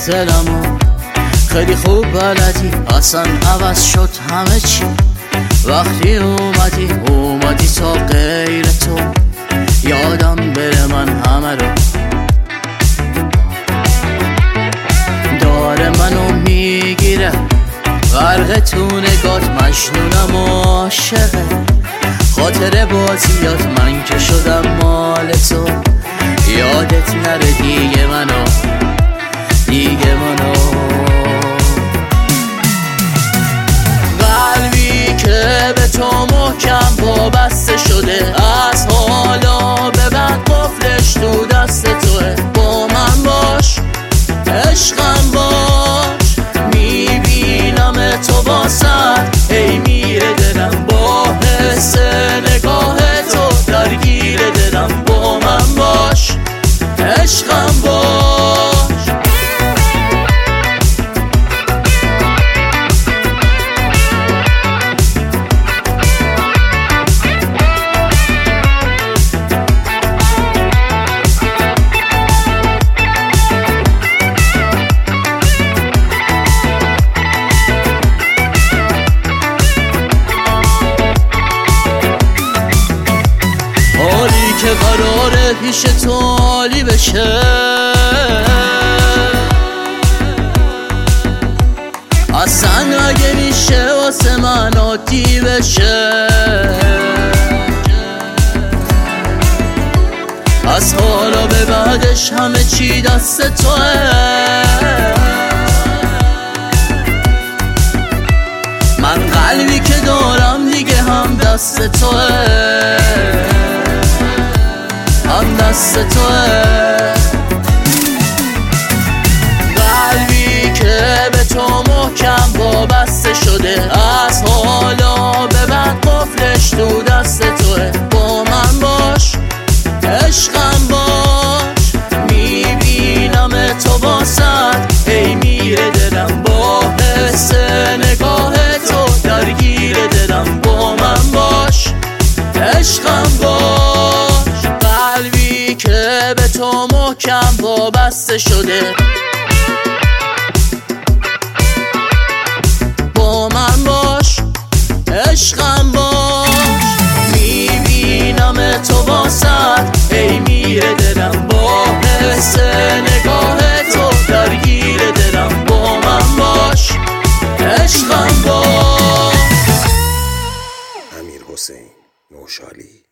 دلمو خیلی خوب بلدی، اصلا عوض شد همه چی وقتی اومدی تا غیر تو یادم بره من همه رو داره منو میگیره غرق تو نگات مجنونم و عاشقه خاطر بازیات من که شدم مال تو یادت نره دیگه منو قلبی که به تو محکم وابسته شده از حالا به بعد قفلش تو دست توه با من باش عشقم باش میبینم تو واسط ای میره دلم با حس نگاه تو درگیر دلم با من باش عشقم باش حالی که قراره پیش تو عالی بشه اصلا اگه میشه واسه من عادی بشه از حالا به بعدش همه چی دست توه من قلبی که دارم دیگه هم دست توه هم دست توه قلبی که به تو محکم وابسته شده از حالا به بعد قفلش تو دست توه با من باش عشقم باش میبینم تو واسط ای میره دلم با حس نگاه تو درگیر دلم با من باش عشقم باش قلبی که به تو محکم وابسته شده با من باش عشقم باش میبینم تو واسط ای میره دلم با حس نگاه تو درگیر دلم با من باش عشقم باش. امیرحسین نوشالی.